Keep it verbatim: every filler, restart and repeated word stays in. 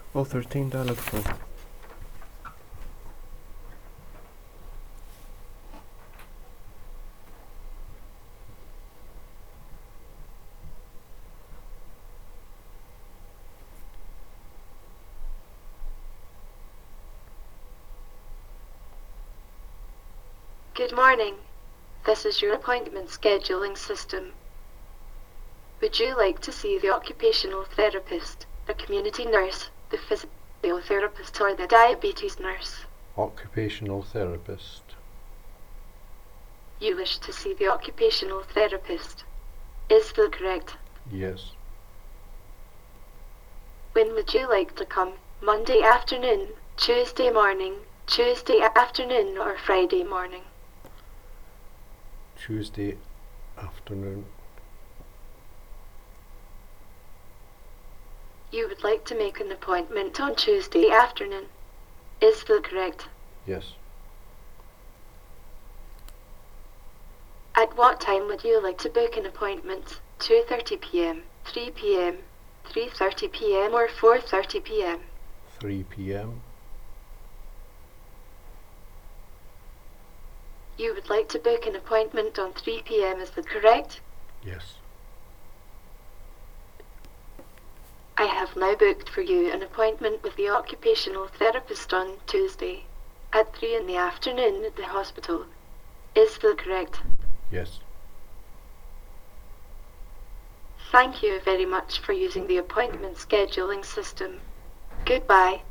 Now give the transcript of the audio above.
oh thirteen dial phone. Good morning. This is your appointment scheduling system. Would you like to see the occupational therapist, a community nurse, the physiotherapist, or the diabetes nurse? Occupational therapist. You wish to see the occupational therapist. Is that correct? Yes. When would you like to come? Monday afternoon, Tuesday morning, Tuesday afternoon, or Friday morning? Tuesday afternoon. You would like to make an appointment on Tuesday afternoon. Is that correct? Yes. At what time would you like to book an appointment? two thirty p m, three p m, three thirty p m, or four thirty p m? three p m. You would like to book an appointment on three p m, is that correct? Yes. I have now booked for you an appointment with the occupational therapist on Tuesday at three in the afternoon at the hospital. Is that correct? Yes. Thank you very much for using the appointment scheduling system. Goodbye.